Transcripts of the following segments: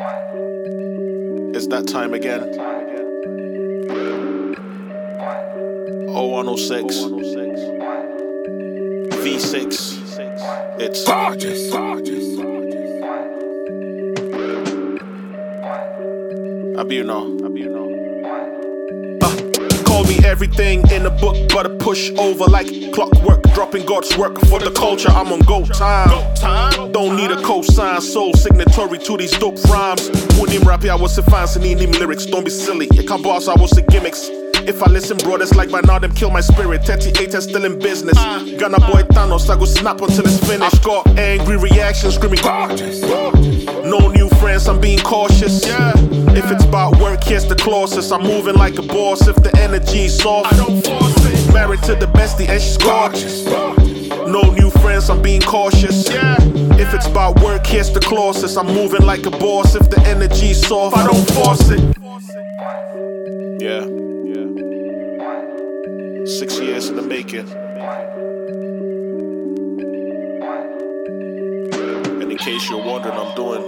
It's that time again. 0106 V6. It's call me everything in a book, but a push over like clockwork. Dropping God's work for the culture. I'm on go time. Don't need a cosign. Soul signatory to these dope rhymes. Wouldn't rap, I was a fancy need him lyrics. Don't be silly. You can't boss, I was the gimmicks. If I listen, brothers, like by now them kill my spirit. 38 is still in business. Ghana boy Thanos, I go snap until it's finished. Got angry reactions, screaming no new friends, I'm being cautious. If it's about work, here's the clauses. I'm moving like a boss. If the energy's soft, I don't force it. Married to the bestie and she's gorgeous. No new friends, I'm being cautious. If it's about work, here's the clauses. I'm moving like a boss. If the energy's soft, I don't force it. 6 years in the making. And in case you're wondering, I'm doing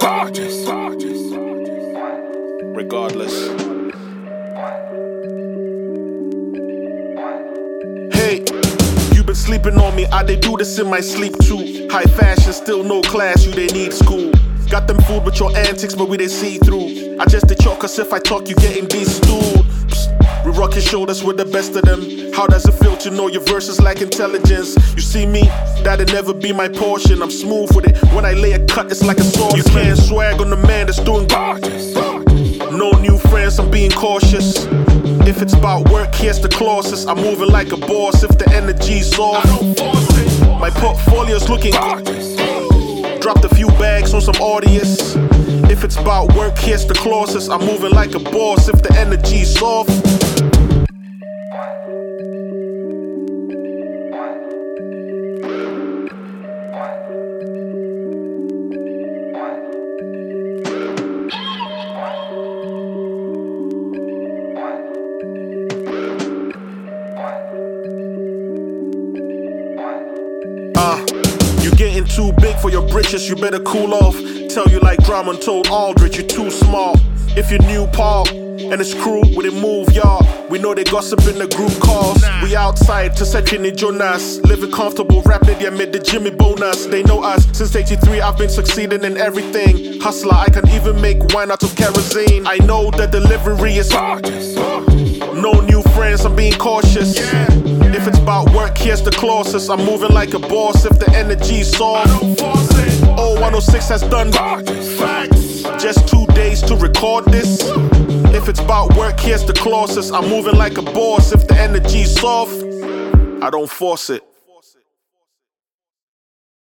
regardless. Hey, you've been sleeping on me. I they do this in my sleep too. High fashion, still no class. You they need school. Got them fooled with your antics, but we they see through. I just the chalk, cause if I talk, you getting these stools. We rockin' shoulders with the best of them. How does it feel to know your verses lack intelligence? You see me, that'll never be my portion. I'm smooth with it. When I lay a cut, it's like a sword. You can't swag on the man that's doing no new friends, I'm being cautious. If it's about work, here's the clauses. I'm moving like a boss. If the energy's off, my portfolio's looking dropped a few bags on some audience. If it's about work, here's the clauses. I'm moving like a boss. If the energy's off, you getting too big for your britches, you better cool off. Tell you like Drummond told Aldrich, you're too small. If you're new, Paul, and his crew, we didn't move, y'all. We know they gossip in the group calls. We outside to set in Jonas. Living comfortable, rapping, they made the Jimmy bonus. They know us, since 83 I've been succeeding in everything. Hustler, I can even make wine out of kerosene. I know the delivery is no new friends, I'm being cautious. If it's about work, here's the clauses. I'm moving like a boss. If the energy's soft, 0106 has done just 2 days to record this. If it's about work, here's the clauses. I'm moving like a boss. If the energy's soft, I don't force it.